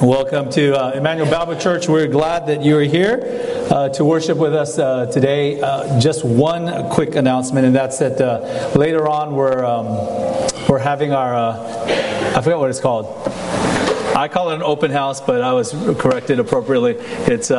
Welcome to Emmanuel Bible Church. We're glad that you are here to worship with us today. Just one quick announcement, and that's that later on we're having our I forgot what it's called. I call it an open house, but I was corrected appropriately. It's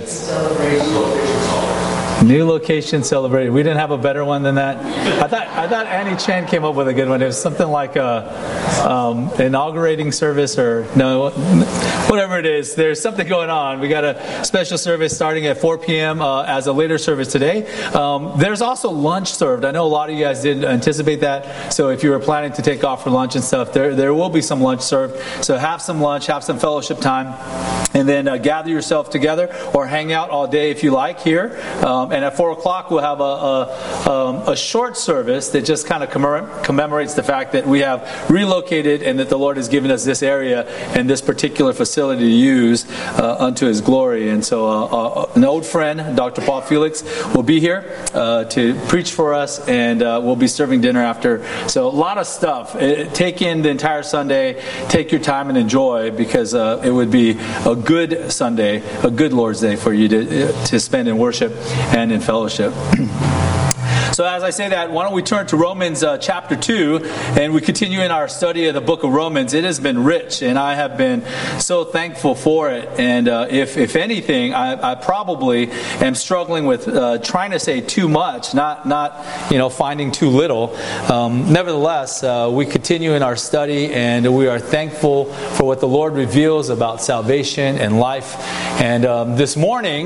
new location celebrated. We didn't have a better one than that. I thought Annie Chen came up with a good one. It was something like inaugurating service or no, whatever it is. There's something going on. We got a special service starting at 4 p.m. As a later service today. There's also lunch served. I know a lot of you guys didn't anticipate that. So if you were planning to take off for lunch and stuff, there will be some lunch served. So have some lunch, have some fellowship time, and then gather yourself together or hang out all day if you like here. And at 4 o'clock, we'll have a short service that just kind of commemorates the fact that we have relocated and that the Lord has given us this area and this particular facility to use unto His glory. And so an old friend, Dr. Paul Felix, will be here to preach for us, and we'll be serving dinner after. So a lot of stuff. Take in the entire Sunday. Take your time and enjoy, because it would be a good Sunday, a good Lord's Day for you to spend in worship and in fellowship. So as I say that, why don't we turn to Romans chapter 2, and we continue in our study of the book of Romans. It has been rich, and I have been so thankful for it. And if anything, I probably am struggling with trying to say too much, not finding too little. Nevertheless, we continue in our study, and we are thankful for what the Lord reveals about salvation and life. And this morning,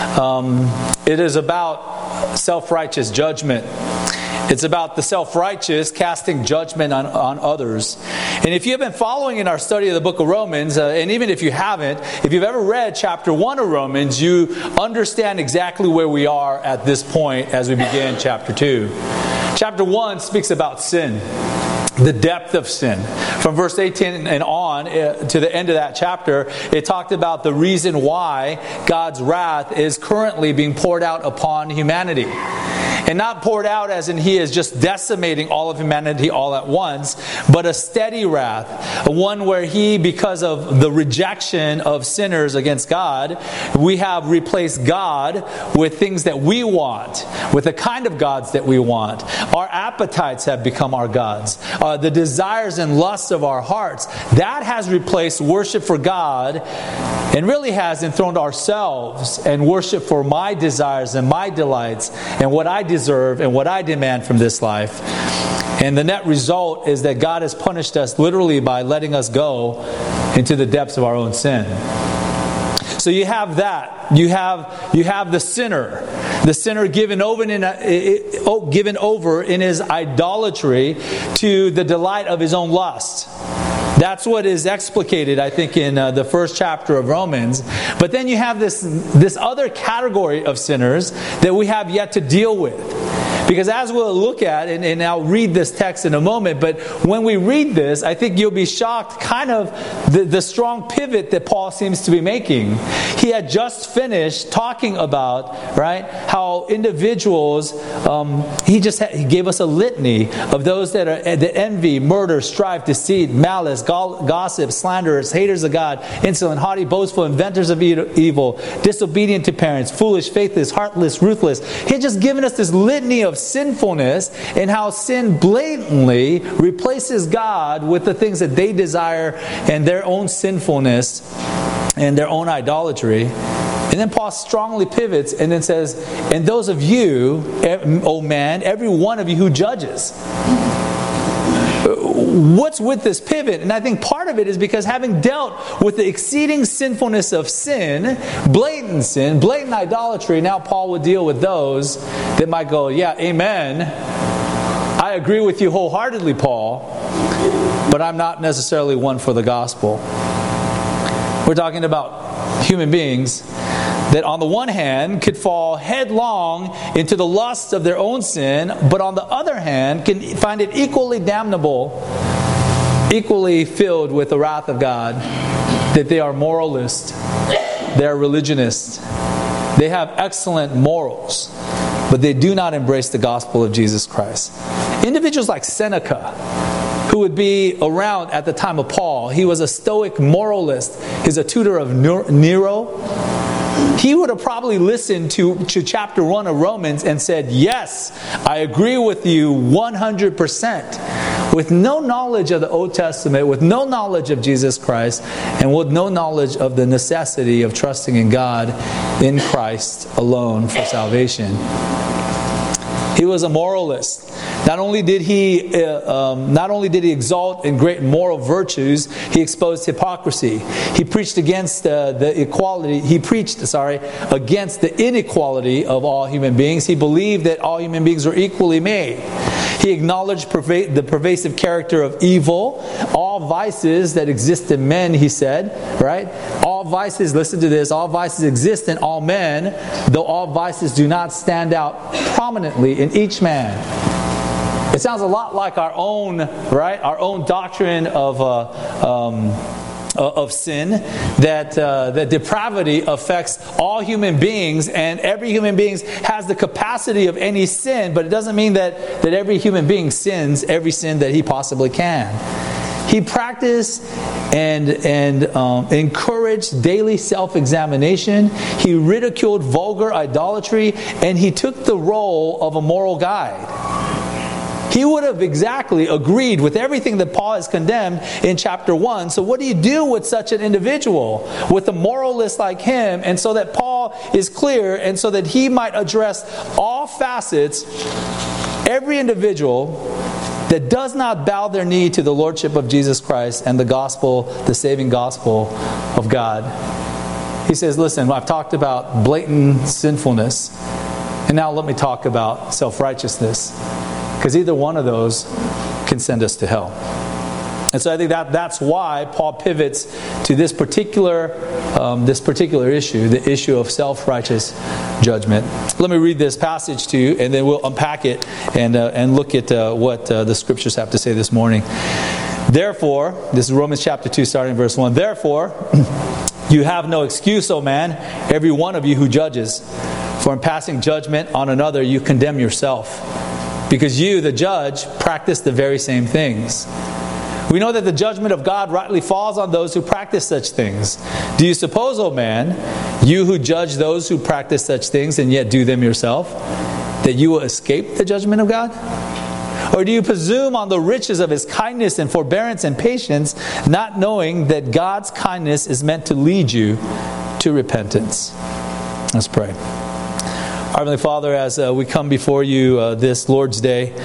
it is about self-righteous judgment. It's about the self-righteous casting judgment on others. And if you have been following in our study of the book of Romans, and even if you haven't, if you've ever read chapter 1 of Romans, you understand exactly where we are at this point as we begin chapter 2. Chapter 1 speaks about sin, the depth of sin. From verse 18 and on to the end of that chapter, it talked about the reason why God's wrath is currently being poured out upon humanity. And not poured out as in He is just decimating all of humanity all at once, but a steady wrath. One where He, because of the rejection of sinners against God, we have replaced God with things that we want, with the kind of gods that we want. Our appetites have become our gods. The desires and lusts of our hearts, that has replaced worship for God, and really has enthroned ourselves and worship for my desires and my delights and what I deserve and what I demand from this life. And the net result is that God has punished us literally by letting us go into the depths of our own sin. So you have that. You have the sinner given over in his idolatry to the delight of his own lust. That's what is explicated, I think, in the first chapter of Romans. But then you have this other category of sinners that we have yet to deal with. Because as we'll look at, and I'll read this text in a moment, but when we read this, I think you'll be shocked kind of the strong pivot that Paul seems to be making. He had just finished talking about, right, how individuals, he gave us a litany of those that envy, murder, strife, deceit, malice, gossip, slanderers, haters of God, insolent, haughty, boastful, inventors of evil, disobedient to parents, foolish, faithless, heartless, ruthless. He had just given us this litany of sinfulness, and how sin blatantly replaces God with the things that they desire and their own sinfulness and their own idolatry. And then Paul strongly pivots and then says, and those of you, O man, every one of you who judges. What's with this pivot? And I think part of it is because having dealt with the exceeding sinfulness of sin, blatant idolatry, now Paul would deal with those that might go, yeah, amen. I agree with you wholeheartedly, Paul, but I'm not necessarily one for the gospel. We're talking about human beings that on the one hand could fall headlong into the lusts of their own sin, but on the other hand can find it equally damnable, equally filled with the wrath of God, that they are moralists, they are religionists, they have excellent morals, but they do not embrace the gospel of Jesus Christ. Individuals like Seneca, who would be around at the time of Paul. He was a Stoic moralist. He's a tutor of Nero. He would have probably listened to chapter 1 of Romans and said, yes, I agree with you 100%. With no knowledge of the Old Testament, with no knowledge of Jesus Christ, and with no knowledge of the necessity of trusting in God in Christ alone for salvation. He was a moralist. Not only did he exalt in great moral virtues, he exposed hypocrisy. He preached against against the inequality of all human beings. He believed that all human beings were equally made. He acknowledged the pervasive character of evil, all vices that exist in men, he said, right? All vices, listen to this, all vices exist in all men, though all vices do not stand out prominently in each man. It sounds a lot like our own, right? Our own doctrine of sin, that depravity affects all human beings, and every human being has the capacity of any sin, but it doesn't mean that every human being sins every sin that he possibly can. He practiced and encouraged daily self-examination. He ridiculed vulgar idolatry, and he took the role of a moral guide. He would have exactly agreed with everything that Paul has condemned in chapter 1. So what do you do with such an individual, with a moralist like him? And so that Paul is clear, and so that he might address all facets, every individual that does not bow their knee to the lordship of Jesus Christ and the gospel, the saving gospel of God. He says, listen, I've talked about blatant sinfulness, and now let me talk about self-righteousness. Because either one of those can send us to hell. And so I think that's why Paul pivots to this particular issue, the issue of self-righteous judgment. Let me read this passage to you, and then we'll unpack it and look at what the scriptures have to say this morning. Therefore, this is Romans chapter 2, starting in verse 1. Therefore, you have no excuse, O man, every one of you who judges. For in passing judgment on another, you condemn yourself. Because you, the judge, practice the very same things. We know that the judgment of God rightly falls on those who practice such things. Do you suppose, O man, you who judge those who practice such things and yet do them yourself, that you will escape the judgment of God? Or do you presume on the riches of His kindness and forbearance and patience, not knowing that God's kindness is meant to lead you to repentance? Let's pray. Our Heavenly Father, as we come before you this Lord's Day,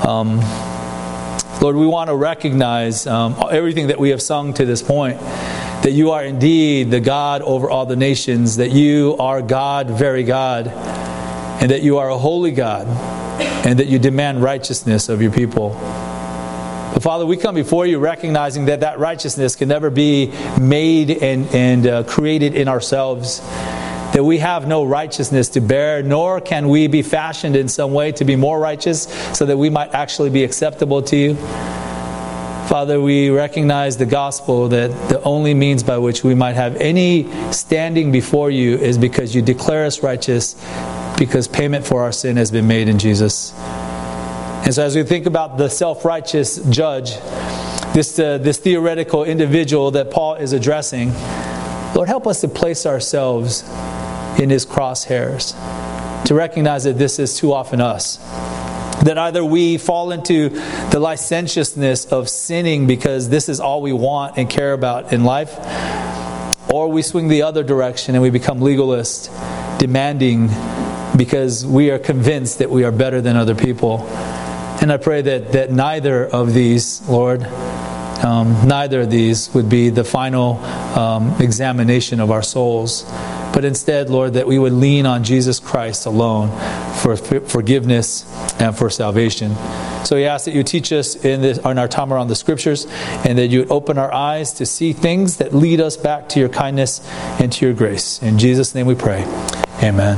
Lord, we want to recognize everything that we have sung to this point, that you are indeed the God over all the nations, that you are God, very God, and that you are a holy God, and that you demand righteousness of your people. But Father, we come before you recognizing that righteousness can never be made and created in ourselves. That we have no righteousness to bear, nor can we be fashioned in some way to be more righteous so that we might actually be acceptable to you. Father, we recognize the gospel, that the only means by which we might have any standing before you is because you declare us righteous, because payment for our sin has been made in Jesus. And so as we think about the self-righteous judge, this theoretical individual that Paul is addressing, Lord, help us to place ourselves in his crosshairs, to recognize that this is too often us. That either we fall into the licentiousness of sinning because this is all we want and care about in life, or we swing the other direction and we become legalist, demanding because we are convinced that we are better than other people. And I pray that neither of these, Lord, neither of these would be the final examination of our souls. But instead, Lord, that we would lean on Jesus Christ alone for forgiveness and for salvation. So we ask that you teach us in our time around the Scriptures, and that you would open our eyes to see things that lead us back to your kindness and to your grace. In Jesus' name we pray. Amen.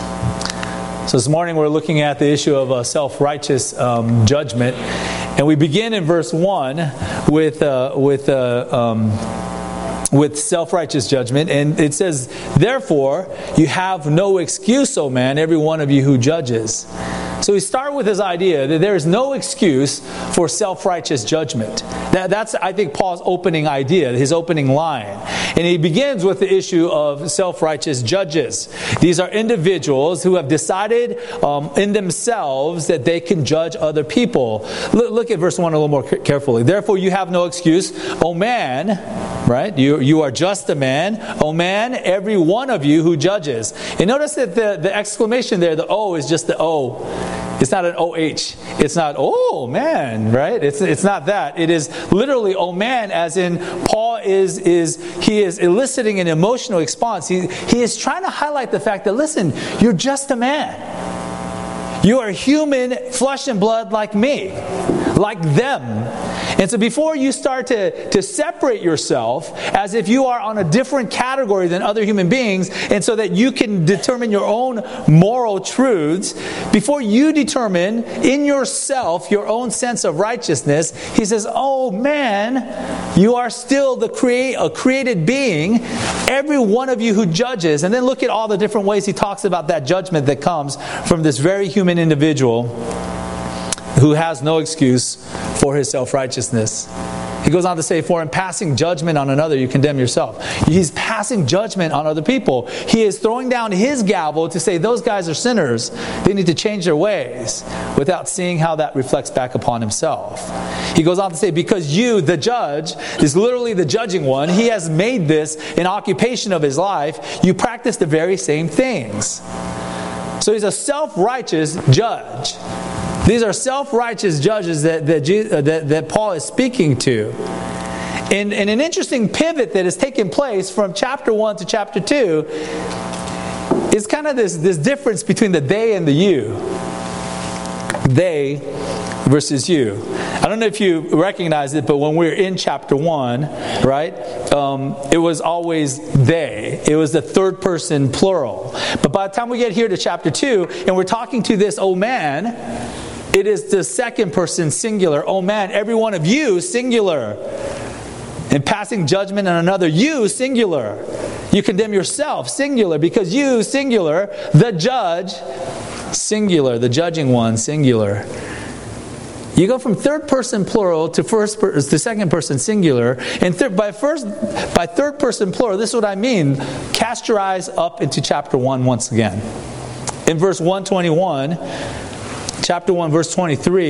So this morning we're looking at the issue of self-righteous judgment. And we begin in verse 1 with self-righteous judgment. And it says, therefore, you have no excuse, O man, every one of you who judges. So we start with this idea that there is no excuse for self-righteous judgment. That's, I think, Paul's opening idea, his opening line. And he begins with the issue of self-righteous judges. These are individuals who have decided in themselves that they can judge other people. Look at verse 1 a little more carefully. Therefore you have no excuse, O man, right? You are just a man. O man, every one of you who judges. And notice that the exclamation there, the O is just the O. It's not an OH. It's not, oh man, right? It's not that. It is literally, oh man, as in Paul is eliciting an emotional response. He is trying to highlight the fact that, listen, you're just a man. You are human, flesh and blood like me, like them. And so before you start to separate yourself as if you are on a different category than other human beings, and so that you can determine your own moral truths, before you determine in yourself your own sense of righteousness, he says, oh man, you are still a created being, every one of you who judges. And then look at all the different ways he talks about that judgment that comes from this very human individual who has no excuse for his self-righteousness. He goes on to say, for in passing judgment on another, you condemn yourself. He's passing judgment on other people. He is throwing down his gavel to say, those guys are sinners. They need to change their ways, without seeing how that reflects back upon himself. He goes on to say, because you, the judge, is literally the judging one. He has made this an occupation of his life. You practice the very same things. So he's a self-righteous judge. These are self-righteous judges that Paul is speaking to. And an interesting pivot that has taken place from chapter 1 to chapter 2 is kind of this difference between the they and the you. They versus you. I don't know if you recognize it, but when we were in chapter 1, right, it was always they. It was the third person plural. But by the time we get here to chapter 2, and we're talking to this oh man, it is the second person singular. Oh man, every one of you singular. And passing judgment on another, you singular. You condemn yourself singular, because you singular, the judge singular, the judging one singular. You go from third person plural to second person singular, and by third person plural, this is what I mean. Cast your eyes up into chapter 1 once again. In verse 121. Chapter 1, verse 23,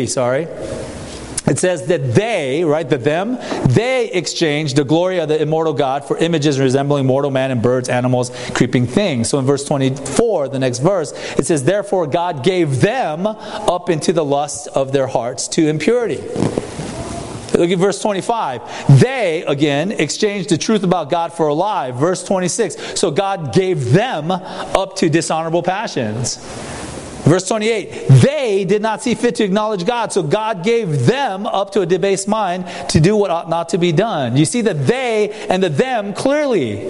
it says that they, right, they exchanged the glory of the immortal God for images resembling mortal man and birds, animals, creeping things. So in verse 24, the next verse, it says, therefore God gave them up into the lust of their hearts to impurity. Look at verse 25. They, again, exchanged the truth about God for a lie. Verse 26, so God gave them up to dishonorable passions. Verse 28, they did not see fit to acknowledge God, so God gave them up to a debased mind to do what ought not to be done. You see the they and the them clearly.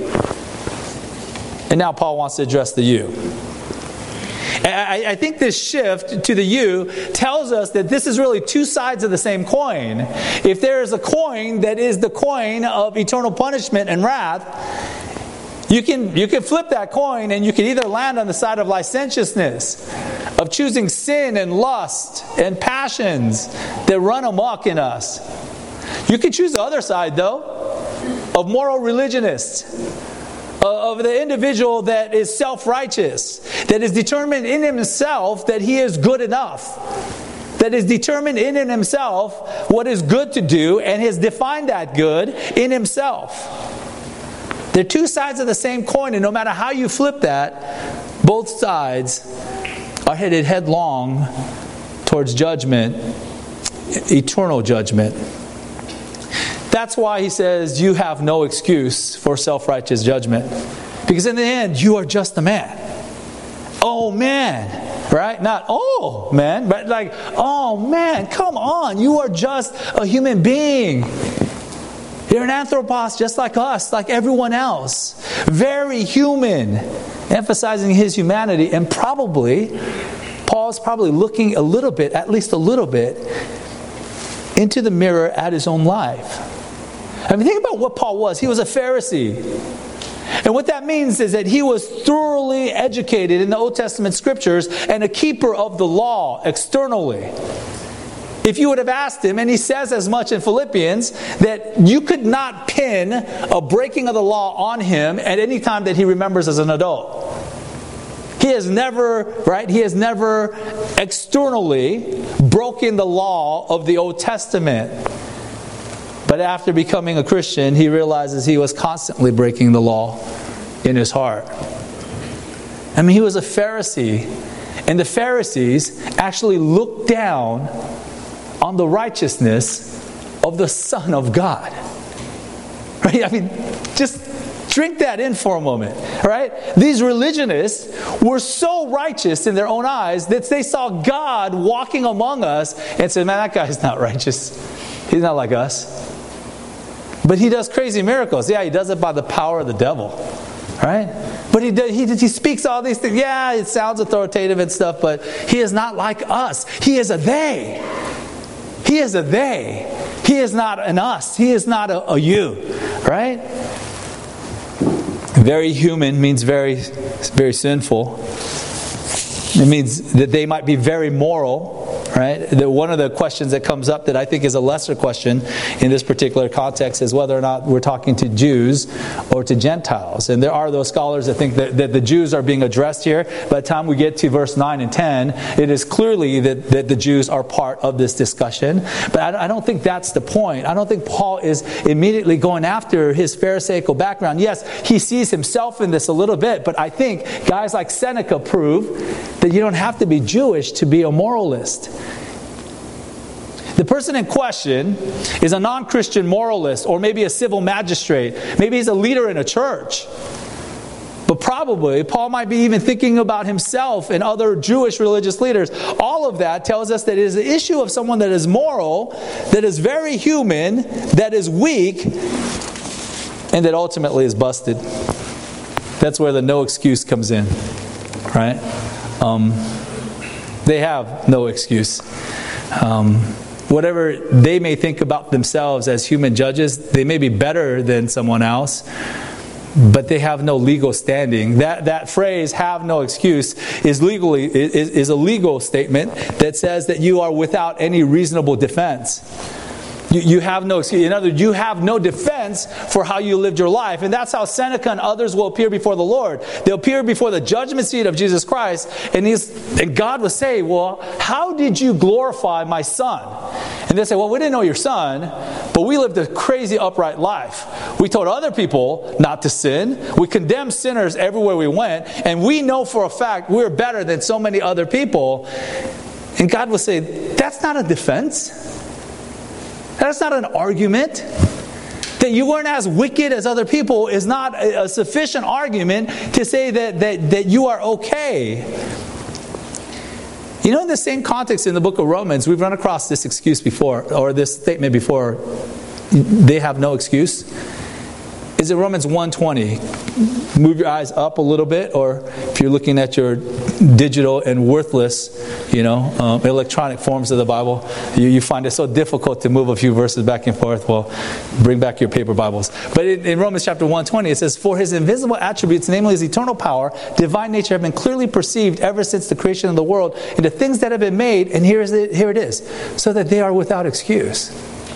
And now Paul wants to address the you. I think this shift to the you tells us that this is really two sides of the same coin. If there is a coin that is the coin of eternal punishment and wrath, you can flip that coin and you can either land on the side of licentiousness, of choosing sin and lust and passions that run amok in us. You can choose the other side, though, of moral religionists, of the individual that is self-righteous, that is determined in himself that he is good enough, that is determined in himself what is good to do and has defined that good in himself. They're two sides of the same coin, and no matter how you flip that, both sides are headed headlong towards judgment, eternal judgment. That's why he says you have no excuse for self-righteous judgment. Because in the end, you are just a man. Oh man, right? Not, oh man, but like, oh man, come on, you are just a human being. You're an anthropos just like us, like everyone else. Very human, emphasizing his humanity. And Paul's probably looking a little bit, at least a little bit, into the mirror at his own life. I mean, think about what Paul was. He was a Pharisee. And what that means is that he was thoroughly educated in the Old Testament scriptures and a keeper of the law externally. If you would have asked him, and he says as much in Philippians, that you could not pin a breaking of the law on him at any time that he remembers as an adult. He has never externally broken the law of the Old Testament. But after becoming a Christian, he realizes he was constantly breaking the law in his heart. I mean, he was a Pharisee. And the Pharisees actually looked down on the righteousness of the Son of God. Right? I mean, just drink that in for a moment. Right? These religionists were so righteous in their own eyes that they saw God walking among us and said, man, that guy's not righteous. He's not like us. But he does crazy miracles. Yeah, he does it by the power of the devil. Right? But he speaks all these things. Yeah, it sounds authoritative and stuff, but he is not like us. He is a they. He is a they. He is not an us. He is not a you. Right? Very human means very, very sinful. It means that they might be very moral. Right? One of the questions that comes up that I think is a lesser question in this particular context is whether or not we're talking to Jews or to Gentiles. And there are those scholars that think that the Jews are being addressed here. By the time we get to verse 9 and 10, it is clearly that the Jews are part of this discussion. But I don't think that's the point. I don't think Paul is immediately going after his Pharisaical background. Yes, he sees himself in this a little bit, but I think guys like Seneca prove that you don't have to be Jewish to be a moralist. The person in question is a non-Christian moralist or maybe a civil magistrate. Maybe he's a leader in a church. But probably Paul might be even thinking about himself and other Jewish religious leaders. All of that tells us that it is an issue of someone that is moral, that is very human, that is weak, and that ultimately is busted. That's where the no excuse comes in. Right? They have no excuse. Whatever they may think about themselves as human judges, they may be better than someone else, but they have no legal standing. That phrase, have no excuse, is a legal statement that says that you are without any reasonable defense. You have no excuse. In other words, you have no defense for how you lived your life. And that's how Seneca and others will appear before the Lord. They'll appear before the judgment seat of Jesus Christ. And God will say, well, how did you glorify my son? And they say, well, we didn't know your son, but we lived a crazy upright life. We told other people not to sin. We condemned sinners everywhere we went. And we know for a fact we're better than so many other people. And God will say, that's not a defense. That's not an argument. That you weren't as wicked as other people is not a sufficient argument to say that you are okay. You know, in the same context in the book of Romans, we've run across this excuse before, or this statement before, they have no excuse. Is it Romans 1:20? Move your eyes up a little bit, or if you're looking at your digital and worthless, electronic forms of the Bible, you find it so difficult to move a few verses back and forth. Well, bring back your paper Bibles. But in Romans chapter 1:20, it says, "For his invisible attributes, namely his eternal power, divine nature, have been clearly perceived ever since the creation of the world, and the things that have been made," and here it is, "so that they are without excuse."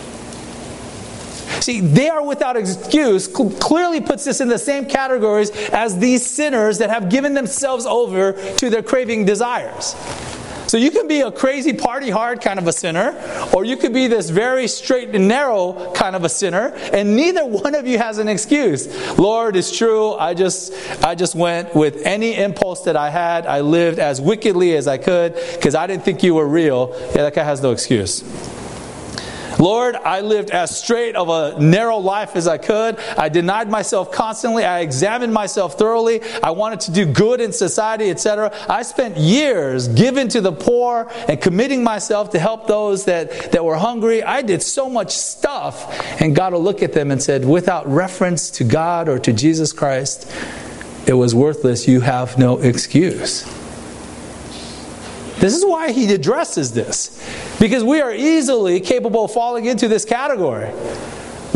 See, they are without excuse clearly puts this in the same categories as these sinners that have given themselves over to their craving desires. So you can be a crazy party hard kind of a sinner, or you could be this very straight and narrow kind of a sinner, and neither one of you has an excuse. Lord, it's true, I just went with any impulse that I had. I lived as wickedly as I could because I didn't think you were real. Yeah, that guy has no excuse. Lord, I lived as straight of a narrow life as I could. I denied myself constantly. I examined myself thoroughly. I wanted to do good in society, etc. I spent years giving to the poor and committing myself to help those that were hungry. I did so much stuff. And God will look at them and said, without reference to God or to Jesus Christ, it was worthless. You have no excuse. This is why he addresses this. Because we are easily capable of falling into this category.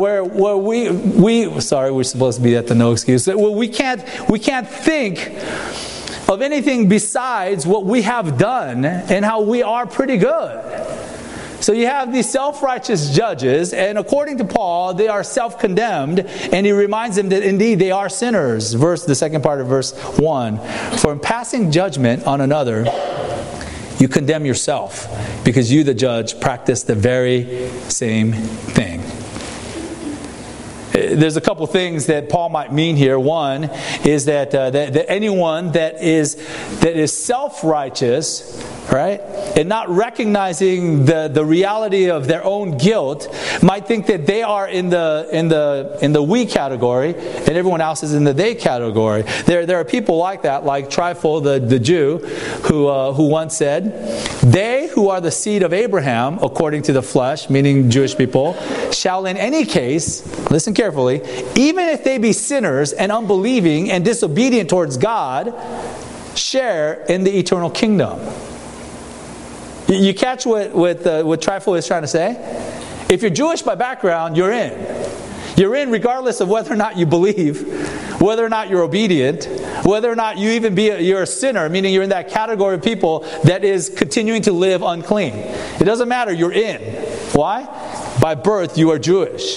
where we sorry, we're supposed to be at the no excuse. Well, we can't think of anything besides what we have done and how we are pretty good. So you have these self-righteous judges, and according to Paul, they are self-condemned, and he reminds them that indeed they are sinners. The second part of verse 1. For in passing judgment on another, you condemn yourself, because you, the judge, practice the very same thing. There's a couple things that Paul might mean here. One is that anyone that is self-righteous, right, and not recognizing the reality of their own guilt, might think that they are in the we category and everyone else is in the they category. There are people like that, like Trypho the Jew, who once said, "They who are the seed of Abraham according to the flesh," meaning Jewish people, "shall in any case," listen carefully, "even if they be sinners and unbelieving and disobedient towards God, share in the eternal kingdom." You catch what Trypho is trying to say? If you're Jewish by background, you're in. You're in regardless of whether or not you believe, whether or not you're obedient, whether or not you're a sinner, meaning you're in that category of people that is continuing to live unclean. It doesn't matter, you're in. Why? By birth, you are Jewish.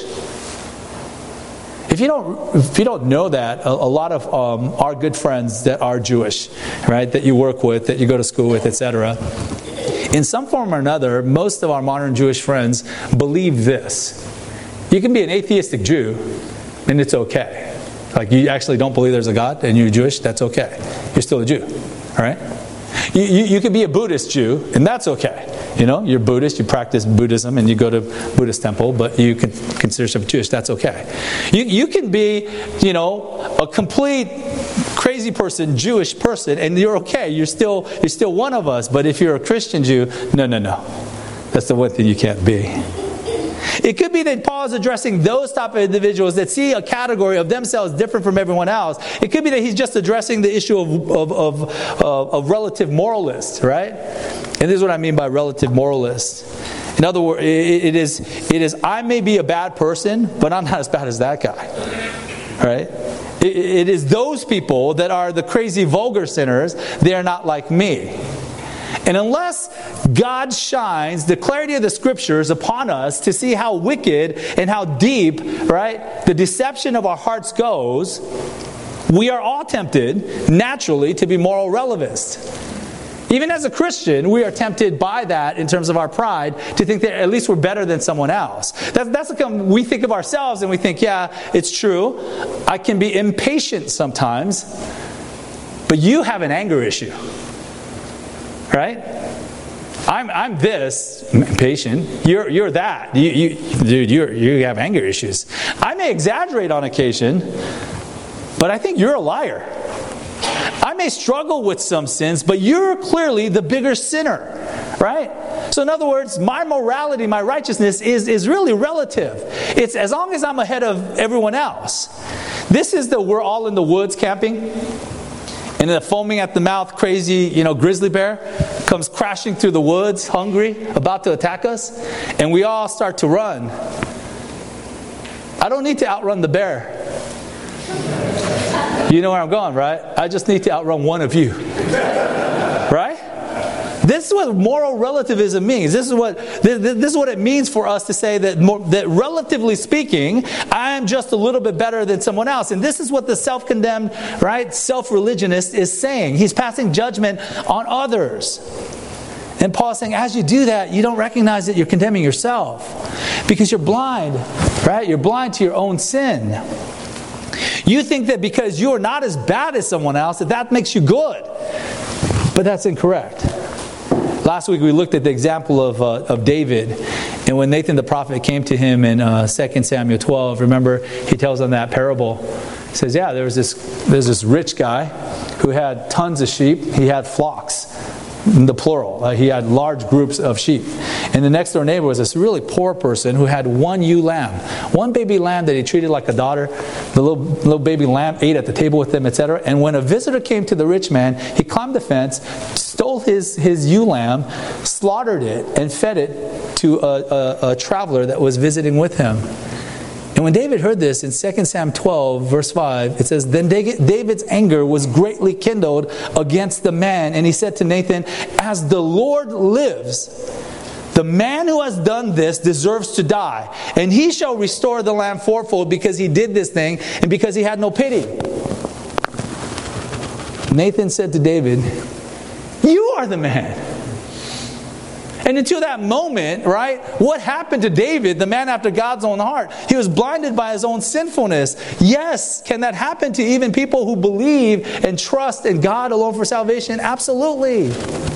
If you don't know that, a lot of our good friends that are Jewish, right, that you work with, that you go to school with, etc., in some form or another, most of our modern Jewish friends believe this. You can be an atheistic Jew, and it's okay. Like, you actually don't believe there's a God, and you're Jewish, that's okay. You're still a Jew, all right? You can be a Buddhist Jew, and that's okay. You know, you're Buddhist, you practice Buddhism, and you go to Buddhist temple, but you can consider yourself Jewish, that's okay. You can be, a complete crazy person, Jewish person, and you're okay. You're still one of us. But if you're a Christian Jew, no. That's the one thing you can't be. It could be that Paul is addressing those type of individuals that see a category of themselves different from everyone else. It could be that he's just addressing the issue of relative moralists, right? And this is what I mean by relative moralists. In other words, it is I may be a bad person, but I'm not as bad as that guy, right? It is those people that are the crazy vulgar sinners. They are not like me. And unless God shines the clarity of the Scriptures upon us to see how wicked and how deep, right, the deception of our hearts goes, we are all tempted, naturally, to be moral relativists. Even as a Christian, we are tempted by that in terms of our pride to think that at least we're better than someone else. That's like we think of ourselves and we think, yeah, it's true. I can be impatient sometimes, but you have an anger issue. Right? I'm this impatient. You're that. You have anger issues. I may exaggerate on occasion, but I think you're a liar. I may struggle with some sins, but you're clearly the bigger sinner. Right? So in other words, my morality, my righteousness is really relative. It's as long as I'm ahead of everyone else. This is we're all in the woods camping. And the foaming at the mouth, crazy, grizzly bear comes crashing through the woods, hungry, about to attack us. And we all start to run. I don't need to outrun the bear. You know where I'm going, right? I just need to outrun one of you. Right? This is what moral relativism means. This is what it means for us to say that relatively speaking, I am just a little bit better than someone else. And this is what the self-condemned, right, self-religionist is saying. He's passing judgment on others. And Paul's saying, as you do that, you don't recognize that you're condemning yourself. Because you're blind, right? You're blind to your own sin. You think that because you're not as bad as someone else, that makes you good. But that's incorrect. Last week we looked at the example of David, and when Nathan the prophet came to him in 2 Samuel 12, remember he tells them that parable. He says, yeah, there's this rich guy who had tons of sheep. He had flocks, in the plural. He had large groups of sheep. And the next door neighbor was this really poor person who had one ewe lamb, one baby lamb that he treated like a daughter. The little baby lamb ate at the table with him, etc. And when a visitor came to the rich man, he climbed the fence, stole his ewe lamb, slaughtered it, and fed it to a traveler that was visiting with him. And when David heard this in 2 Samuel 12, verse 5, it says, Then David's anger was greatly kindled against the man. And he said to Nathan, As the Lord lives, the man who has done this deserves to die. And he shall restore the lamb fourfold because he did this thing and because he had no pity. Nathan said to David, You are the man. And until that moment, right, what happened to David, the man after God's own heart? He was blinded by his own sinfulness. Yes, can that happen to even people who believe and trust in God alone for salvation? Absolutely.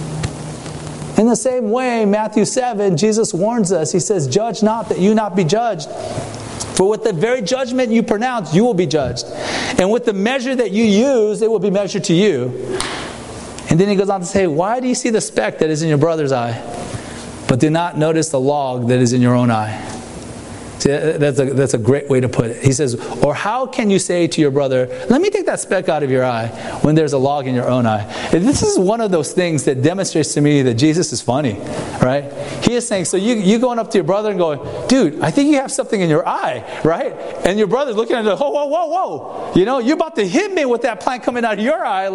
In the same way, Matthew 7, Jesus warns us. He says, Judge not that you not be judged. For with the very judgment you pronounce, you will be judged. And with the measure that you use, it will be measured to you. And then he goes on to say, Why do you see the speck that is in your brother's eye, but do not notice the log that is in your own eye? See, that's a great way to put it. He says, Or how can you say to your brother, Let me take that speck out of your eye, when there's a log in your own eye? And this is one of those things that demonstrates to me that Jesus is funny, right? He is saying, so you going up to your brother and going, Dude, I think you have something in your eye, right? And your brother's looking at it, whoa. You know, you're about to hit me with that plank coming out of your eye,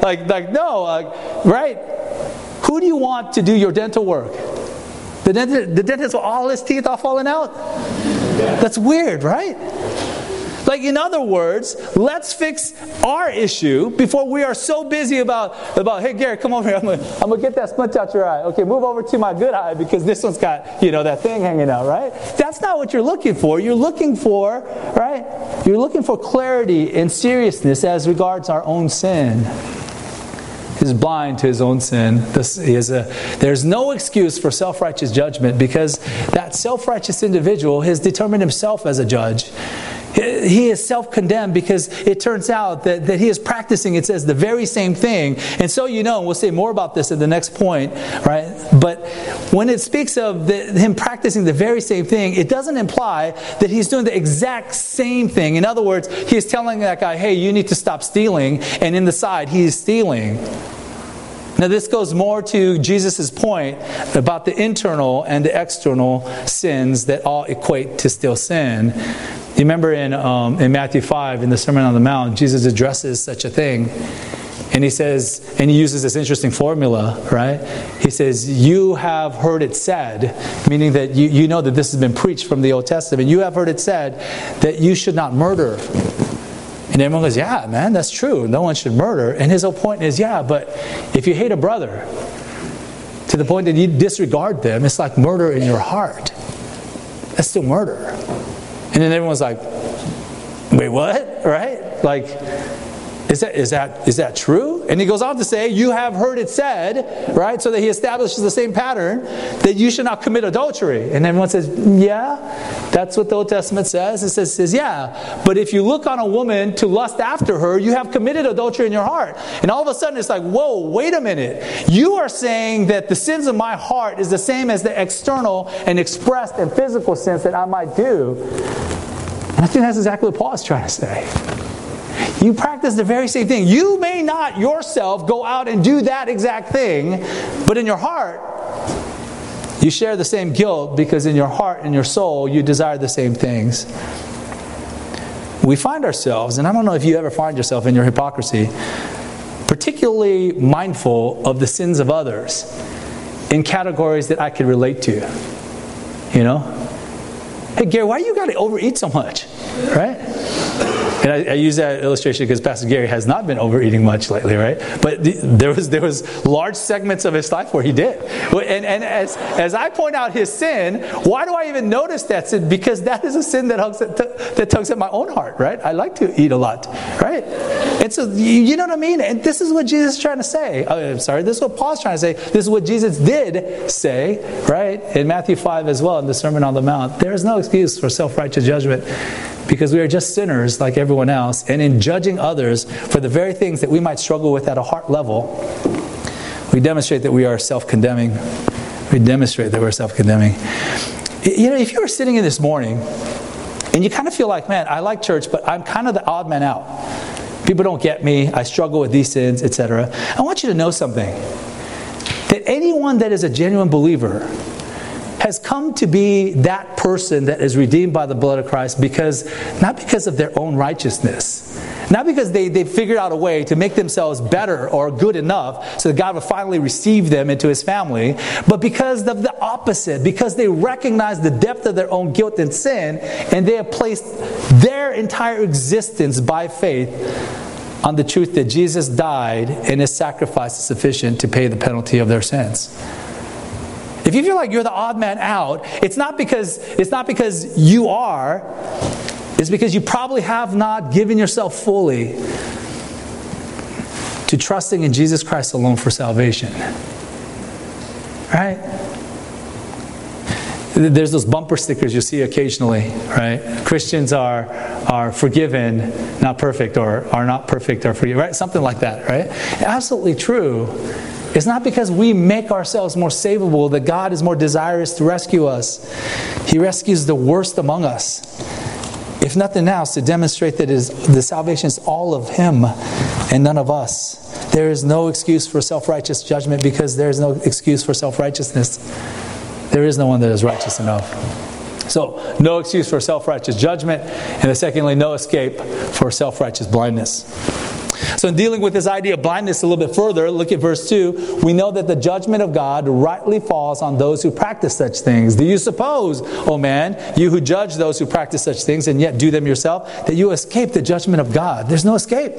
no, right? Who do you want to do your dental work? The dentist with all his teeth all falling out? That's weird, right? Like, in other words, let's fix our issue before we are so busy about hey, Gary, come over here. I'm going to get that splint out your eye. Okay, move over to my good eye because this one's got, that thing hanging out, right? That's not what you're looking for. You're looking for, right? You're looking for clarity and seriousness as regards our own sin. He's blind to his own sin. There's no excuse for self-righteous judgment because that self-righteous individual has determined himself as a judge. He is self-condemned because it turns out that he is practicing, it says, the very same thing. And so we'll say more about this in the next point, right? But when it speaks of him practicing the very same thing, it doesn't imply that he's doing the exact same thing. In other words, he is telling that guy, hey, you need to stop stealing, and in the side, he is stealing. Now this goes more to Jesus' point about the internal and the external sins that all equate to still sin. You remember in Matthew 5, in the Sermon on the Mount, Jesus addresses such a thing. And he says, and he uses this interesting formula, right? He says, you have heard it said, meaning that you know that this has been preached from the Old Testament. You have heard it said that you should not murder. And everyone goes, yeah, man, that's true. No one should murder. And his whole point is, yeah, but if you hate a brother to the point that you disregard them, it's like murder in your heart. That's still murder. And then everyone's like, wait, what? Right? Like, is that true? And he goes on to say, you have heard it said, right? So that he establishes the same pattern, that you should not commit adultery. And everyone says, yeah, that's what the Old Testament says. It says, yeah, but if you look on a woman to lust after her, you have committed adultery in your heart. And all of a sudden it's like, whoa, wait a minute. You are saying that the sins of my heart is the same as the external and expressed and physical sins that I might do. And I think that's exactly what Paul is trying to say. You practice the very same thing. You may not yourself go out and do that exact thing, but in your heart, you share the same guilt because in your heart and your soul, you desire the same things. We find ourselves, and I don't know if you ever find yourself in your hypocrisy, particularly mindful of the sins of others in categories that I could relate to. You know? Hey, Gary, why you got to overeat so much? Right? And I use that illustration because Pastor Gary has not been overeating much lately, right? But there was large segments of his life where he did. And as I point out his sin, why do I even notice that sin? Because that is a sin that tugs at my own heart, right? I like to eat a lot, right? And so, you know what I mean? And this is what Jesus is trying to say. This is what Paul's trying to say. This is what Jesus did say, right? In Matthew 5 as well, in the Sermon on the Mount. There is no excuse for self-righteous judgment, because we are just sinners like everyone else. And in judging others for the very things that we might struggle with at a heart level, we demonstrate that we are self-condemning. We demonstrate that we're self-condemning. You know, if you were sitting in this morning and you kind of feel like, man, I like church, but I'm kind of the odd man out. People don't get me. I struggle with these sins, etc. I want you to know something. That anyone that is a genuine believer has come to be that person that is redeemed by the blood of Christ not because of their own righteousness, not because they figured out a way to make themselves better or good enough so that God would finally receive them into His family, but because of the opposite, because they recognize the depth of their own guilt and sin, and they have placed their entire existence by faith on the truth that Jesus died and His sacrifice is sufficient to pay the penalty of their sins. If you feel like you're the odd man out, it's not because you are. It's because you probably have not given yourself fully to trusting in Jesus Christ alone for salvation. Right? There's those bumper stickers you see occasionally, right? Christians are forgiven, not perfect, or are not perfect, or forgiven, right? Something like that, right? Absolutely true. It's not because we make ourselves more savable that God is more desirous to rescue us. He rescues the worst among us. If nothing else, to demonstrate that the salvation is all of Him and none of us. There is no excuse for self-righteous judgment because there is no excuse for self-righteousness. There is no one that is righteous enough. So, no excuse for self-righteous judgment. And then secondly, no escape for self-righteous blindness. So in dealing with this idea of blindness a little bit further, look at verse 2. We know that the judgment of God rightly falls on those who practice such things. Do you suppose, O man, you who judge those who practice such things and yet do them yourself, that you escape the judgment of God? There's no escape.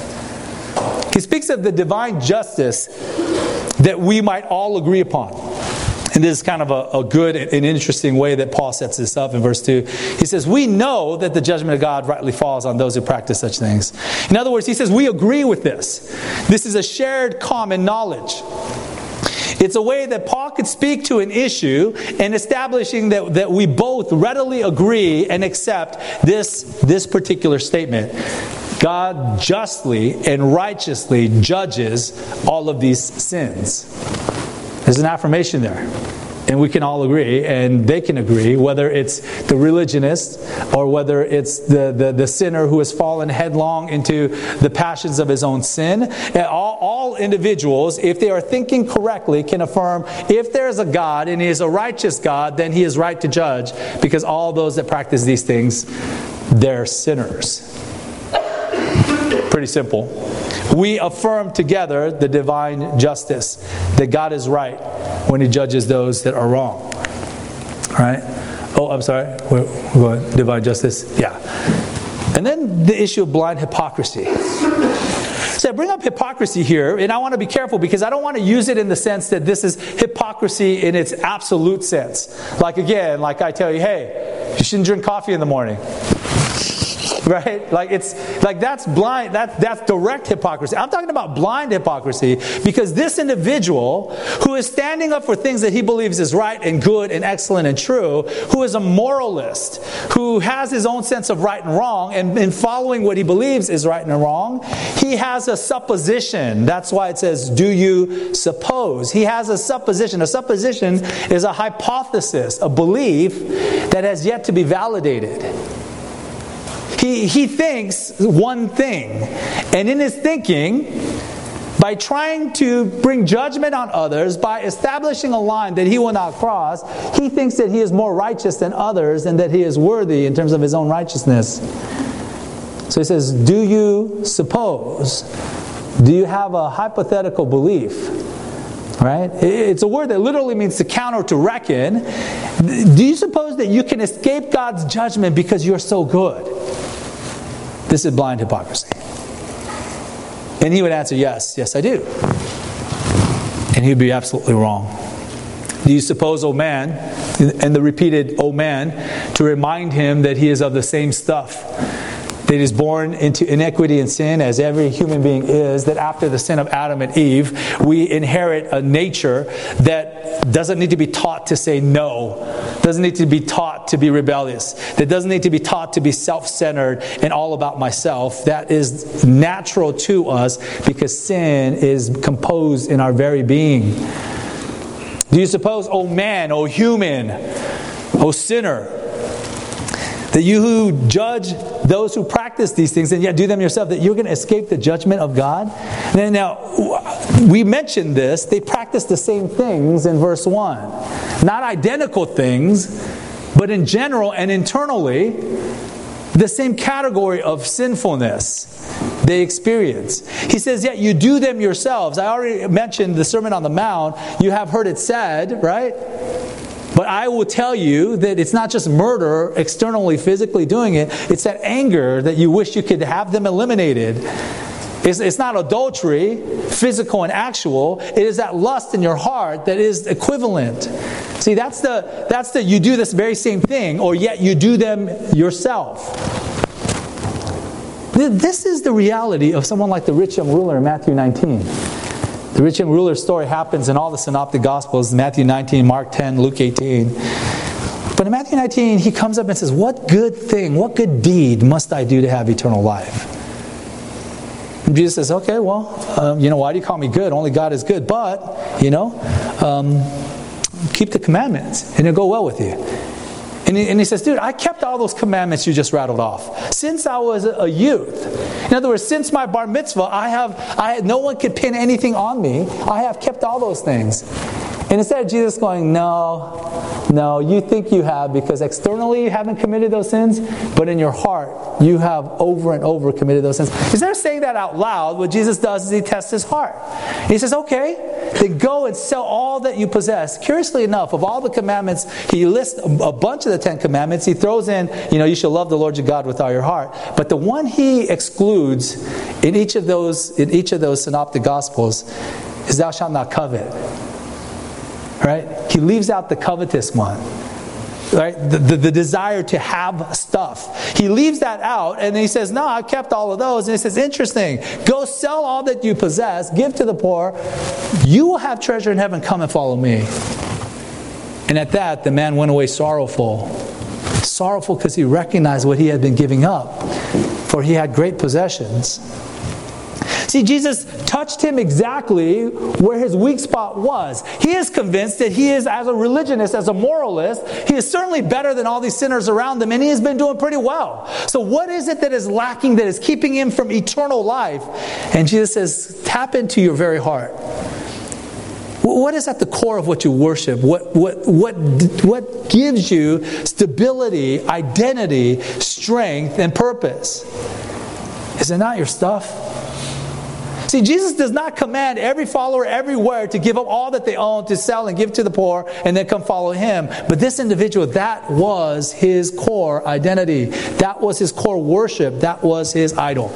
He speaks of the divine justice that we might all agree upon. And this is kind of a good and interesting way that Paul sets this up in verse 2. He says, we know that the judgment of God rightly falls on those who practice such things. In other words, he says, we agree with this. This is a shared common knowledge. It's a way that Paul could speak to an issue and establishing that we both readily agree and accept this particular statement. God justly and righteously judges all of these sins. There's an affirmation there. And we can all agree, and they can agree, whether it's the religionist or whether it's the sinner who has fallen headlong into the passions of his own sin. All individuals, if they are thinking correctly, can affirm if there is a God and He is a righteous God, then He is right to judge, because all those that practice these things, they're sinners. Pretty simple. We affirm together the divine justice, that God is right when He judges those that are wrong. All right? Oh, I'm sorry. We're going divine justice. Yeah. And then the issue of blind hypocrisy. So I bring up hypocrisy here, and I want to be careful because I don't want to use it in the sense that this is hypocrisy in its absolute sense. Like I tell you, hey, you shouldn't drink coffee in the morning. Right? That's blind, that's direct hypocrisy. I'm talking about blind hypocrisy because this individual who is standing up for things that he believes is right and good and excellent and true, who is a moralist, who has his own sense of right and wrong, and in following what he believes is right and wrong, he has a supposition. That's why it says, do you suppose? He has a supposition. A supposition is a hypothesis, a belief that has yet to be validated. He thinks one thing, and in his thinking, by trying to bring judgment on others, by establishing a line that he will not cross, he thinks that he is more righteous than others and that he is worthy in terms of his own righteousness. So he says, do you suppose? Do you have a hypothetical belief? Right? It's a word that literally means to count or to reckon. Do you suppose that you can escape God's judgment because you're so good? This is blind hypocrisy. And he would answer, yes, I do. And he would be absolutely wrong. Do you suppose, O man, and the repeated, O man, to remind him that he is of the same stuff, that he is born into iniquity and sin as every human being is, that after the sin of Adam and Eve, we inherit a nature that doesn't need to be taught to say no, doesn't need to be taught to be rebellious, that doesn't need to be taught to be self-centered and all about myself. That is natural to us because sin is composed in our very being. Do you suppose, O man, O human, O sinner, that you who judge those who practice these things and yet do them yourself, that you're going to escape the judgment of God? And now, we mentioned this. They practice the same things in verse 1. Not identical things, but in general and internally, the same category of sinfulness they experience. He says, yet you do them yourselves. I already mentioned the Sermon on the Mount. You have heard it said, right? But I will tell you that it's not just murder, externally, physically doing it. It's that anger that you wish you could have them eliminated. It's not adultery, physical and actual. It is that lust in your heart that is equivalent. See, that's the you do this very same thing, or yet you do them yourself. This is the reality of someone like the rich young ruler in Matthew 19. The rich young ruler story happens in all the synoptic gospels, Matthew 19, Mark 10, Luke 18. But in Matthew 19, he comes up and says, what good thing, what good deed must I do to have eternal life? And Jesus says, okay, well, why do you call me good? Only God is good. But, keep the commandments and it'll go well with you. And he says, dude, I kept all those commandments you just rattled off since I was a youth. In other words, since my bar mitzvah, no one could pin anything on me. I have kept all those things. And instead of Jesus going, no, you think you have, because externally you haven't committed those sins, but in your heart you have over and over committed those sins. Instead of saying that out loud, what Jesus does is he tests his heart. He says, okay, then go and sell all that you possess. Curiously enough, of all the commandments, he lists a bunch of the 10 commandments. He throws in, you shall love the Lord your God with all your heart. But the one he excludes in each of those synoptic gospels is thou shalt not covet. Right? He leaves out the covetous one. Right? The desire to have stuff. He leaves that out and he says, no, I've kept all of those. And he says, interesting. Go sell all that you possess, give to the poor. You will have treasure in heaven. Come and follow me. And at that, the man went away sorrowful. Sorrowful because he recognized what he had been giving up. For he had great possessions. See, Jesus touched him exactly where his weak spot was. He is convinced that he is, as a religionist, as a moralist, he is certainly better than all these sinners around him, and he has been doing pretty well. So what is it that is lacking, that is keeping him from eternal life? And Jesus says, tap into your very heart. What is at the core of what you worship? What gives you stability, identity, strength, and purpose? Is it not your stuff? See, Jesus does not command every follower everywhere to give up all that they own, to sell and give to the poor, and then come follow him. But this individual, that was his core identity. That was his core worship. That was his idol.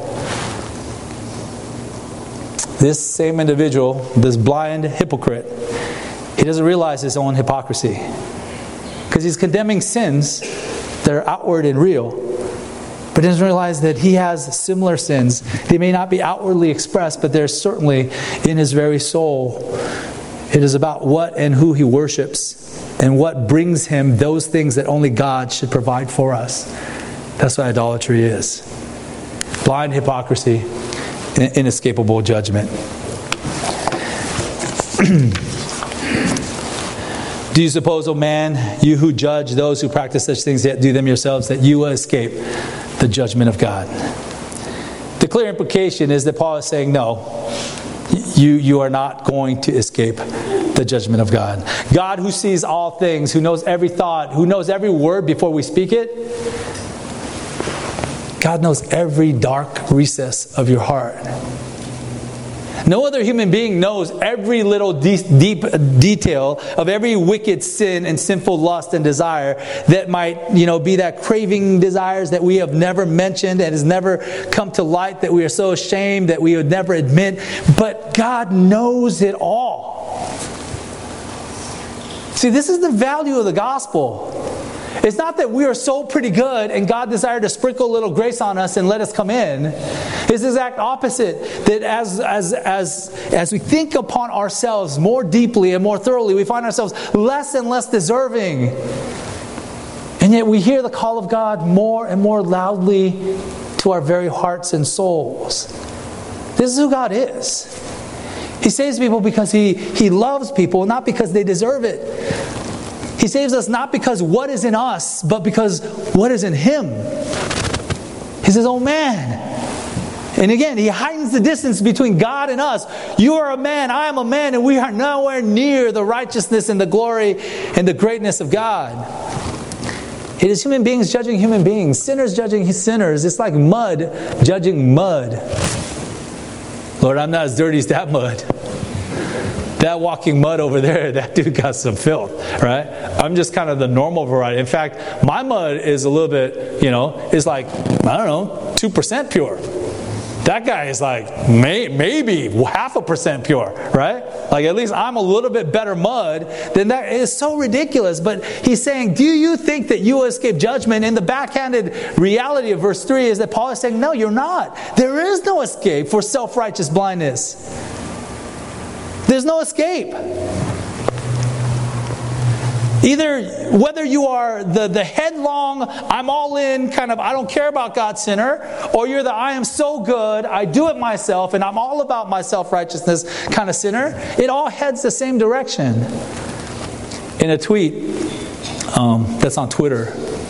This same individual, this blind hypocrite, he doesn't realize his own hypocrisy. Because he's condemning sins that are outward and real. But he doesn't realize that he has similar sins. They may not be outwardly expressed, but they're certainly in his very soul. It is about what and who he worships and what brings him those things that only God should provide for us. That's what idolatry is. Blind hypocrisy and inescapable judgment. Do you suppose, O man, you who judge those who practice such things, yet do them yourselves, that you will escape the judgment of God? The clear implication is that Paul is saying, no, you are not going to escape the judgment of God. God, who sees all things, who knows every thought, who knows every word before we speak it, God knows every dark recess of your heart. No other human being knows every little deep detail of every wicked sin and sinful lust and desire that might, be that craving desires that we have never mentioned and has never come to light, that we are so ashamed that we would never admit. But God knows it all. See, this is the value of the gospel. It's not that we are so pretty good and God desired to sprinkle a little grace on us and let us come in. It's the exact opposite. That as we think upon ourselves more deeply and more thoroughly, we find ourselves less and less deserving. And yet we hear the call of God more and more loudly to our very hearts and souls. This is who God is. He saves people because He loves people, not because they deserve it. He saves us not because what is in us, but because what is in Him. He's His own man. And again, He heightens the distance between God and us. You are a man, I am a man, and we are nowhere near the righteousness and the glory and the greatness of God. It is human beings judging human beings, sinners judging sinners. It's like mud judging mud. Lord, I'm not as dirty as that mud. That walking mud over there, that dude got some filth, right? I'm just kind of the normal variety. In fact, my mud is a little bit, is like, 2% pure. That guy is like maybe 0.5% pure, right? Like at least I'm a little bit better mud than that. It is so ridiculous. But he's saying, do you think that you will escape judgment? And the backhanded reality of verse 3 is that Paul is saying, no, you're not. There is no escape for self-righteous blindness. There's no escape. Either whether you are the headlong, I'm all in, kind of I don't care about God sinner, or you're the I am so good, I do it myself, and I'm all about my self-righteousness kind of sinner, it all heads the same direction. In a tweet that's on Twitter,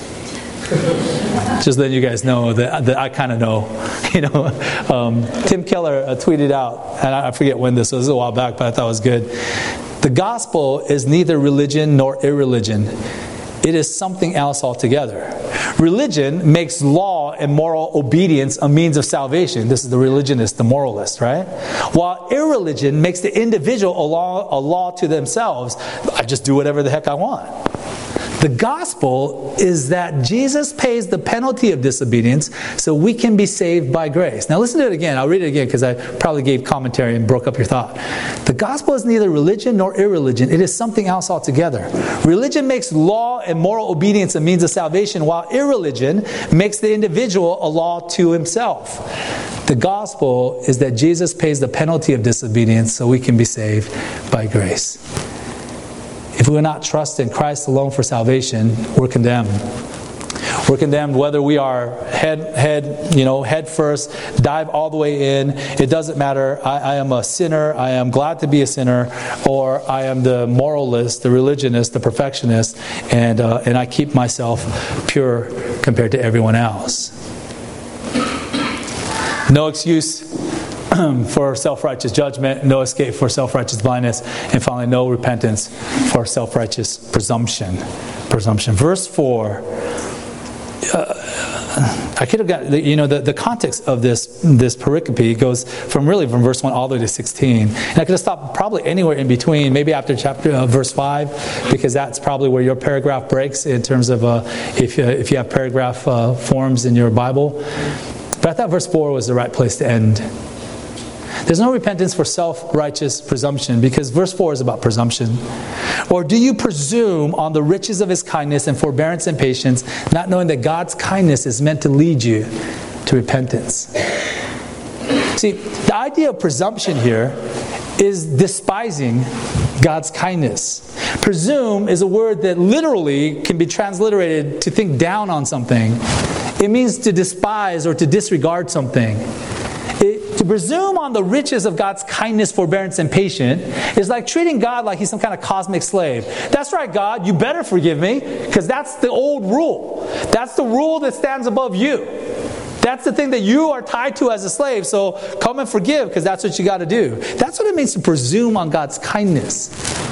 just letting you guys know that I kind of know. Tim Keller tweeted out, and I forget when this was a while back, but I thought it was good. The gospel is neither religion nor irreligion. It is something else altogether. Religion makes law and moral obedience a means of salvation. This is the religionist, the moralist, right? While irreligion makes the individual a law to themselves. I just do whatever the heck I want. The gospel is that Jesus pays the penalty of disobedience so we can be saved by grace. Now listen to it again. I'll read it again because I probably gave commentary and broke up your thought. The gospel is neither religion nor irreligion. It is something else altogether. Religion makes law and moral obedience a means of salvation, while irreligion makes the individual a law to himself. The gospel is that Jesus pays the penalty of disobedience so we can be saved by grace. If we will not trust in Christ alone for salvation, we're condemned. We're condemned whether we are head first, dive all the way in. It doesn't matter. I am a sinner. I am glad to be a sinner, or I am the moralist, the religionist, the perfectionist, and I keep myself pure compared to everyone else. No excuse for self-righteous judgment, no escape for self-righteous blindness, and finally no repentance for self-righteous presumption. Verse 4, I could have got, the context of this pericope goes from verse 1 all the way to 16. And I could have stopped probably anywhere in between, maybe after verse 5, because that's probably where your paragraph breaks in terms of if you have paragraph forms in your Bible. But I thought verse 4 was the right place to end. There's no repentance for self-righteous presumption, because verse 4 is about presumption. Or do you presume on the riches of His kindness and forbearance and patience, not knowing that God's kindness is meant to lead you to repentance? See, the idea of presumption here is despising God's kindness. Presume is a word that literally can be transliterated to think down on something. It means to despise or to disregard something. To presume on the riches of God's kindness, forbearance, and patience is like treating God like He's some kind of cosmic slave. That's right, God, you better forgive me, because that's the old rule. That's the rule that stands above you. That's the thing that you are tied to as a slave, so come and forgive, because that's what you got to do. That's what it means to presume on God's kindness.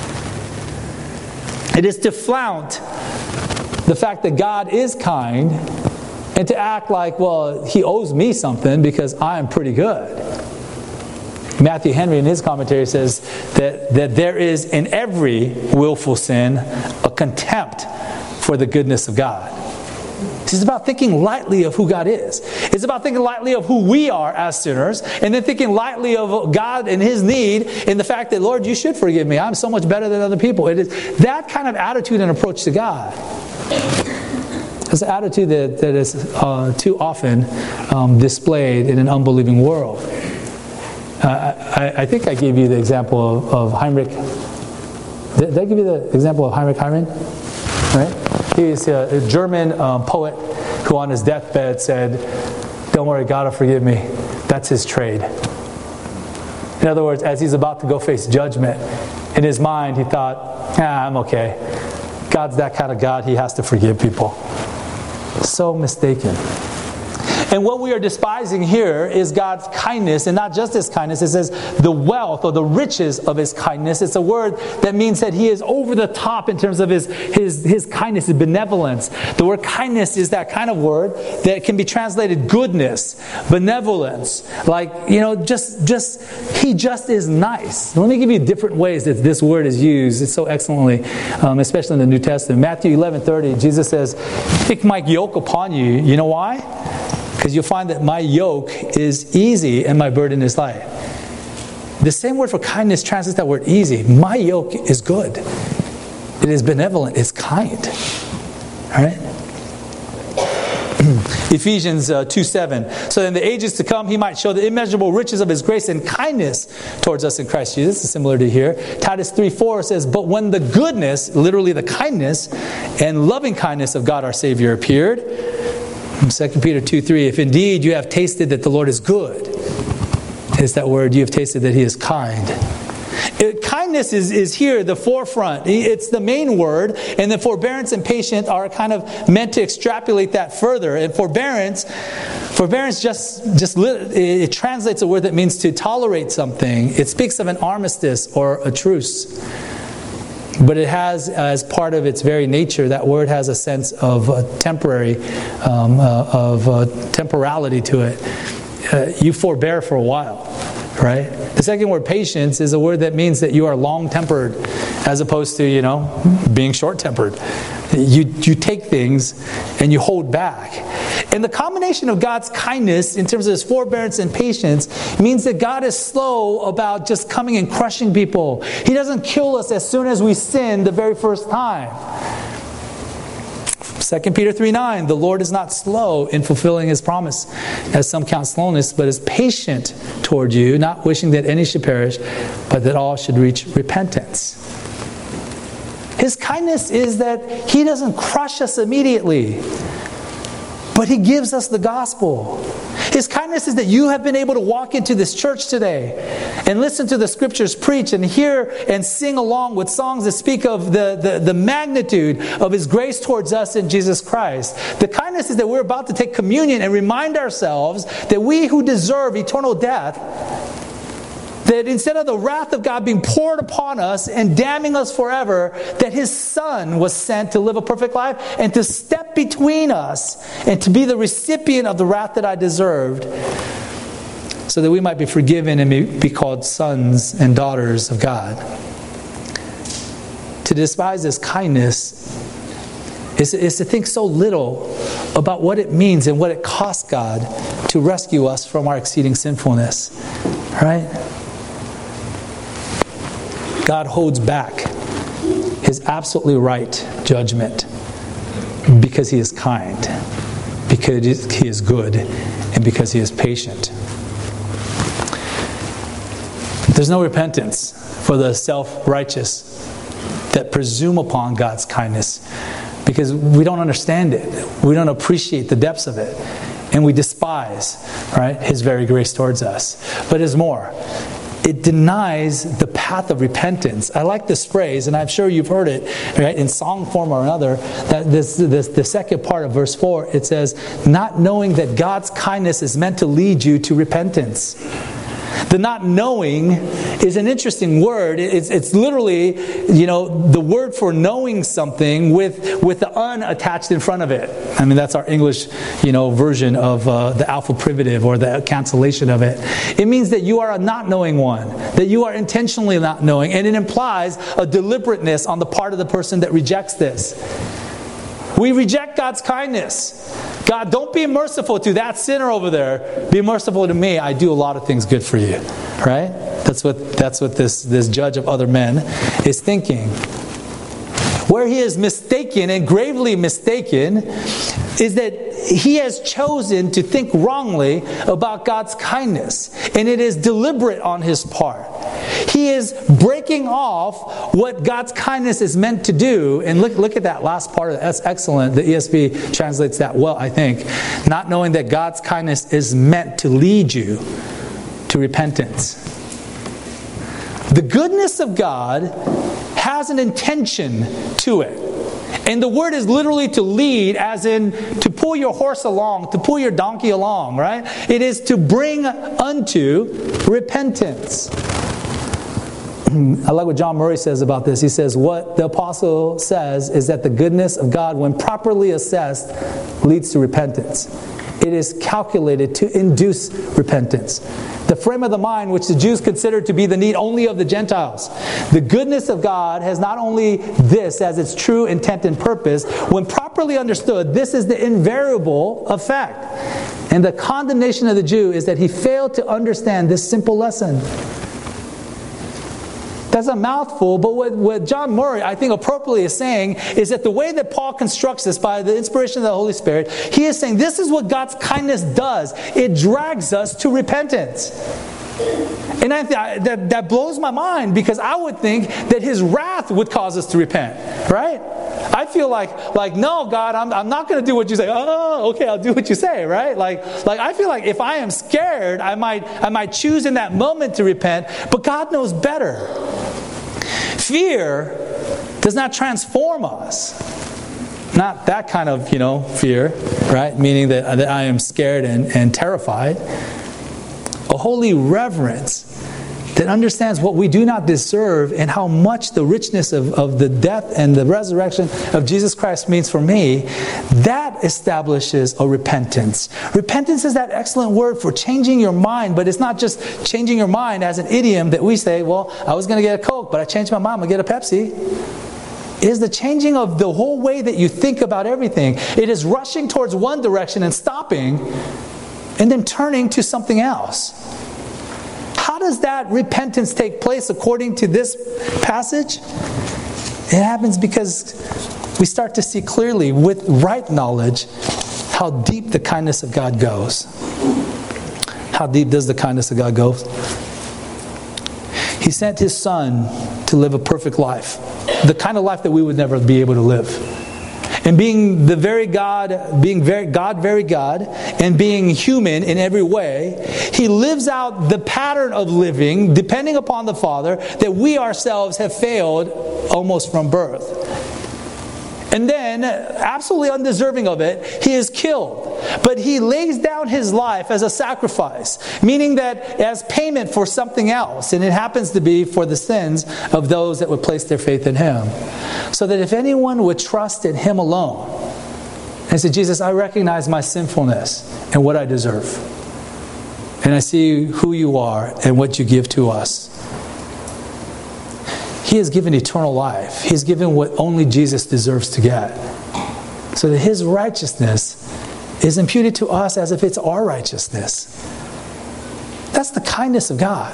It is to flaunt the fact that God is kind, and to act like, well, He owes me something because I am pretty good. Matthew Henry in his commentary says that there is in every willful sin a contempt for the goodness of God. It's about thinking lightly of who God is. It's about thinking lightly of who we are as sinners, and then thinking lightly of God and His need in the fact that, Lord, you should forgive me. I'm so much better than other people. It is that kind of attitude and approach to God. It's an attitude that is too often displayed in an unbelieving world. I think I gave you the example of Heinrich. Did I give you the example of Heinrich Heine? Right? He's a German poet who on his deathbed said, "Don't worry, God will forgive me. That's his trade." In other words, as he's about to go face judgment, in his mind he thought, I'm okay. God's that kind of God. He has to forgive people. So mistaken. And what we are despising here is God's kindness, and not just His kindness. It says the wealth or the riches of His kindness. It's a word that means that He is over the top in terms of His kindness, His benevolence. The word kindness is that kind of word that can be translated goodness, benevolence. Like, He just is nice. Let me give you different ways that this word is used. It's so excellently, especially in the New Testament. Matthew 11:30, Jesus says, "Take my yoke upon you." You know why? Because you'll find that my yoke is easy and my burden is light. The same word for kindness translates that word easy. My yoke is good. It is benevolent. It's kind. All right? Ephesians 2:7. So in the ages to come, He might show the immeasurable riches of His grace and kindness towards us in Christ Jesus. This is similar to here. Titus 3:4 says, "But when the goodness," literally the kindness, "and loving kindness of God our Savior appeared," 2 Peter 2:3, "If indeed you have tasted that the Lord is good," is that word, you have tasted that He is kind. Kindness is here, the forefront. It's the main word, and the forbearance and patience are kind of meant to extrapolate that further. And forbearance just it translates a word that means to tolerate something. It speaks of an armistice or a truce. But it has, as part of its very nature, that word has a sense of temporality to it. You forbear for a while, right? The second word, patience, is a word that means that you are long-tempered, as opposed to, being short-tempered. You take things and you hold back. And the combination of God's kindness in terms of His forbearance and patience means that God is slow about just coming and crushing people. He doesn't kill us as soon as we sin the very first time. 2 Peter 3:9, "The Lord is not slow in fulfilling His promise, as some count slowness, but is patient toward you, not wishing that any should perish, but that all should reach repentance." His kindness is that He doesn't crush us immediately, but He gives us the gospel. His kindness is that you have been able to walk into this church today and listen to the scriptures preach and hear and sing along with songs that speak of the magnitude of His grace towards us in Jesus Christ. The kindness is that we're about to take communion and remind ourselves that we who deserve eternal death, that instead of the wrath of God being poured upon us and damning us forever, that His Son was sent to live a perfect life and to step between us and to be the recipient of the wrath that I deserved, so that we might be forgiven and be called sons and daughters of God. To despise His kindness is to think so little about what it means and what it costs God to rescue us from our exceeding sinfulness. Right? God holds back His absolutely right judgment because He is kind, because He is good, and because He is patient. There's no repentance for the self-righteous that presume upon God's kindness, because we don't understand it. We don't appreciate the depths of it. And we despise, right, His very grace towards us. But there's more. It denies the path of repentance. I like this phrase, and I'm sure you've heard it, right, in song form or another. That the second part of verse 4, it says, "Not knowing that God's kindness is meant to lead you to repentance." The not knowing is an interesting word. It's literally, the word for knowing something with the un attached in front of it. I mean, that's our English, version of the alpha privative or the cancellation of it. It means that you are a not knowing one, that you are intentionally not knowing, and it implies a deliberateness on the part of the person that rejects this. We reject God's kindness. God, don't be merciful to that sinner over there. Be merciful to me. I do a lot of things good for you. Right? That's what this judge of other men is thinking. Where he is mistaken, and gravely mistaken, is that he has chosen to think wrongly about God's kindness. And it is deliberate on his part. He is breaking off what God's kindness is meant to do. And look at that last part of it. That's excellent. The ESV translates that well, I think. Not knowing that God's kindness is meant to lead you to repentance. The goodness of God has an intention to it. And the word is literally to lead, as in to pull your horse along, to pull your donkey along, right? It is to bring unto repentance. I like what John Murray says about this. He says, what the apostle says is that the goodness of God, when properly assessed, leads to repentance. It is calculated to induce repentance. The frame of the mind, which the Jews considered to be the need only of the Gentiles. The goodness of God has not only this as its true intent and purpose. When properly understood, this is the invariable effect. And the condemnation of the Jew is that he failed to understand this simple lesson. That's a mouthful, but what John Murray, I think, appropriately is saying is that the way that Paul constructs this by the inspiration of the Holy Spirit, he is saying this is what God's kindness does. It drags us to repentance. And that blows my mind, because I would think that His wrath would cause us to repent, right? I feel like no, God, I'm not going to do what you say. Oh, okay, I'll do what you say, right? Like I feel like if I am scared, I might choose in that moment to repent, but God knows better. Fear does not transform us. Not that kind of, fear, right? Meaning that I am scared and terrified. A holy reverence that understands what we do not deserve and how much the richness of the death and the resurrection of Jesus Christ means for me, that establishes a repentance. Repentance is that excellent word for changing your mind, but it's not just changing your mind as an idiom that we say, well, I was going to get a Coke, but I changed my mind, I'm going to get a Pepsi. It is the changing of the whole way that you think about everything. It is rushing towards one direction and stopping, and then turning to something else. How does that repentance take place according to this passage? It happens because we start to see clearly with right knowledge how deep the kindness of God goes. How deep does the kindness of God go? He sent His Son to live a perfect life. The kind of life that we would never be able to live. And being the very God, being very God, and being human in every way, He lives out the pattern of living, depending upon the Father, that we ourselves have failed almost from birth. And then, absolutely undeserving of it, He is killed. But He lays down His life as a sacrifice, meaning that as payment for something else, and it happens to be for the sins of those that would place their faith in Him. So that if anyone would trust in Him alone, and say, Jesus, I recognize my sinfulness and what I deserve. And I see who You are and what You give to us. He has given eternal life. He has given what only Jesus deserves to get. So that His righteousness is imputed to us as if it's our righteousness. That's the kindness of God.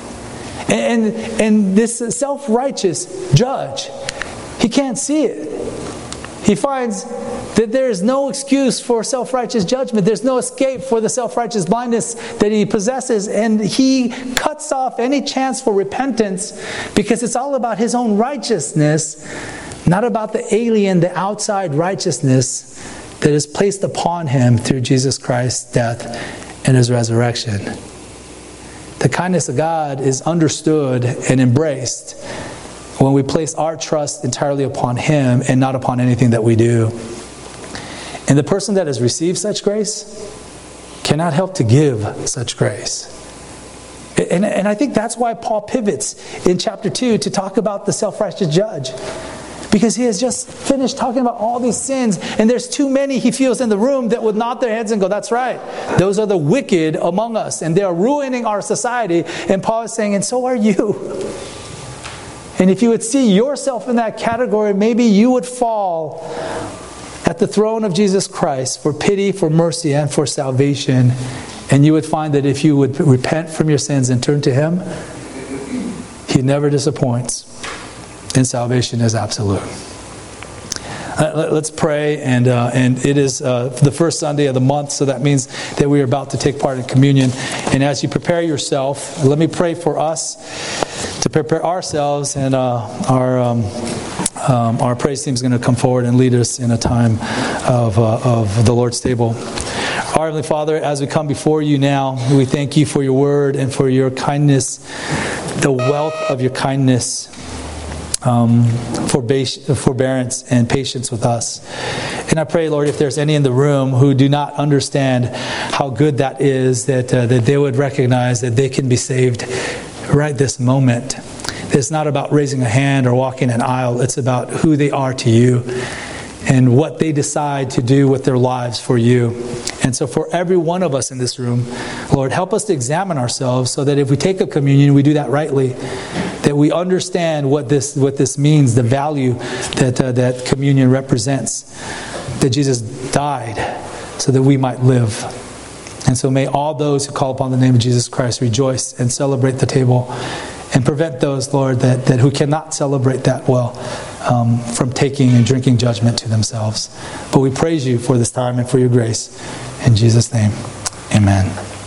And this self-righteous judge, he can't see it. He finds that there is no excuse for self-righteous judgment. There's no escape for the self-righteous blindness that he possesses. And he cuts off any chance for repentance because it's all about his own righteousness, not about the alien, the outside righteousness that is placed upon him through Jesus Christ's death and His resurrection. The kindness of God is understood and embraced when we place our trust entirely upon Him and not upon anything that we do. And the person that has received such grace cannot help to give such grace. And I think that's why Paul pivots in chapter 2 to talk about the self-righteous judge. Because he has just finished talking about all these sins, and there's too many, he feels, in the room that would nod their heads and go, that's right. Those are the wicked among us, and they are ruining our society. And Paul is saying, and so are you. And if you would see yourself in that category, maybe you would fall at the throne of Jesus Christ for pity, for mercy, and for salvation. And you would find that if you would repent from your sins and turn to Him, He never disappoints. And salvation is absolute. Let's pray, and it is the first Sunday of the month, so that means that we are about to take part in communion. And as you prepare yourself, let me pray for us to prepare ourselves, and our praise team is going to come forward and lead us in a time of the Lord's table. Our Heavenly Father, as we come before You now, we thank You for Your word and for Your kindness, the wealth of Your kindness. forbearance and patience with us. And I pray, Lord, if there's any in the room who do not understand how good that is, that they would recognize that they can be saved right this moment. It's not about raising a hand or walking an aisle. It's about who they are to you and what they decide to do with their lives for you. And so for every one of us in this room, Lord, help us to examine ourselves so that if we take a communion, we do that rightly, that we understand what this means, the value that communion represents, that Jesus died so that we might live. And so may all those who call upon the name of Jesus Christ rejoice and celebrate the table, and prevent those, Lord, that who cannot celebrate that well from taking and drinking judgment to themselves. But we praise you for this time and for your grace. In Jesus' name, amen.